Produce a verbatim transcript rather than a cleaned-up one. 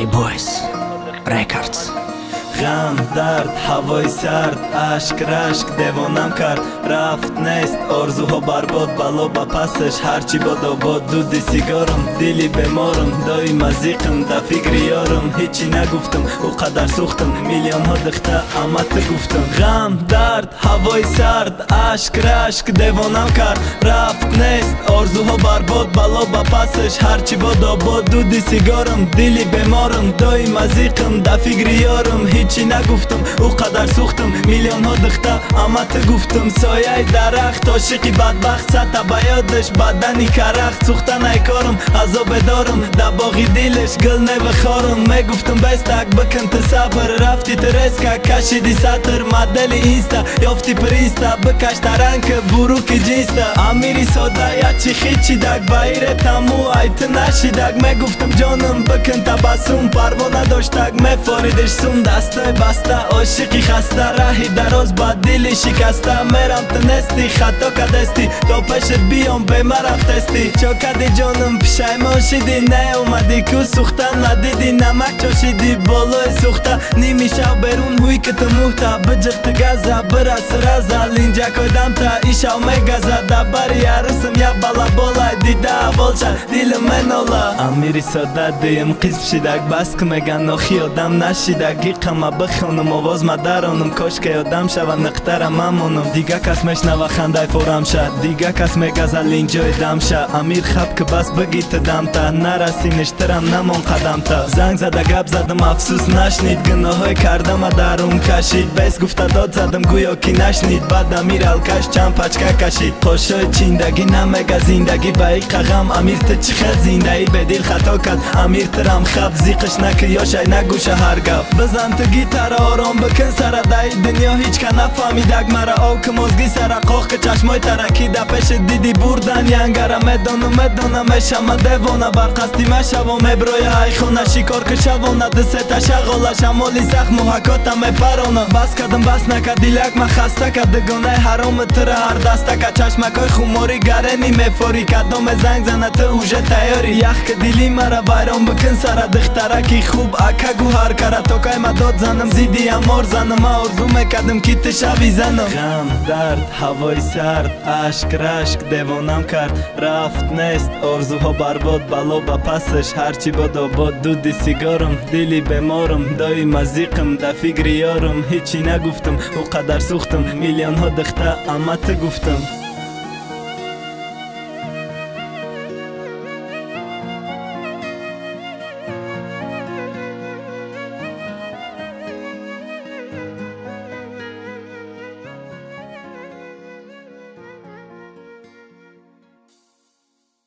Naughty Boys Records. غم درد هوای سرد اشک رشک دیوانم کرد رفت نیست آرزوها برباد بالا با پسش هرچی بادا باد دودی سیگارم دلی بیمارم دایم ازیقم در فکر یارم هیچی نگفتم او قدر سوختم میلیون ها دخته اما تو گفتم غم درد هوای سرد اشک رشک دیوانم کرد رفت نیست آرزوها برباد بالا با پسش هرچی بادا باد دودی سیگارم دلی بیمارم دایم ازیقم در فکر یارم هیچی نگفتم او قدر سوختم میلیون ها دخته اما تو گفتم سایه درخت عاشقی بدبخت سطح بیادش بدنی کرخت سوختن ای کارم عذاب دارم در باغی دلش گل نبخارم میگفتم بستک بکن تصبر رفتی ترسکه کشیدی سطر مدل اینستا یافتی پریستا بکش ترنک بروک جیستا امیری ساده یا چی خیچی دک بایر تمو ایت نشیدک میگفتم جانم بکن تبسم پروانه داشتک میفاریدش سوم دسته بسته عاشقی خسته راهی دراز با دلی شکسته میرم تنستی خطا کدستی تا پشت بیام به ما رفتستی چا کدی جانم پشیمان شدی نه اومدی کو سوختن ندیدی نمک چاشیدی بالای سوخته نیمی شب برون هوی که تو محته بجغت گزه برس رزه لینجا کدم تا ایشا میگزه دبری عروسم یا بالا بالای دیده اول شد دیل من اولا امیری ساده دیم قیز بشیدک بس که میگن ناخی آدم نشیدگی قمه بخونم آواز مدرانم کاش که یادم شود نقطرم ممونم دیگه کس میشنوه خنده فورم شد دیگه کس میگزه لینجای دم شد امیر خب که بس بگی تدم تا نرسی نشترم نمون قدم تا زنگ زده گپ زدم افسوس نشنید گناه های کردم درون کشید بیس گفته داد زدم گویا کی نشنید بعد امیر الکش چند پچکه کشید خوشای چیندگی نمیگه زندگی به ای غم امیر تو چی خد زنده ای به دل خطا کرد امیر ترم خب زیقش نکه یا شای نگوشه هر گپ بزن تو گیتار آرام بکن سر دای دنیا هیچ که نفهمیدک مرا او که مزگی سر قاق که چشمای ترکی در پیش دیدی بردن ینگره میدانم میدانم میشم دیوانه برقصدی میشوم میبروی ای خونه شکار که شوانه دسته شغاله شمالی سخت محکاتم میپرانه بس کردم بس نکرد دیلک من خسته کرد دگانه حرام تر هر دسته که چشمکای خماری گرنی میفوری کدام زنگ زنه تو هوشه تیاری یخ که دیلی مرا ویران بکن سر دخترکی خوب اکه گوهر کرد تا که مداد زنم زیدی امار زنم آرزو میکردم کی تشوی زنم غم درد هوای سرد اشک رشک دیوانم کرد رفت نیست آرزوها برباد بالا با پسش هرچی بادا باد دودی سیگارم دلی بیمارم دایم ازیقم در فکر یارم هیچی نگفتم او قدر سوختم میلیون ها دخته اما تو گفتم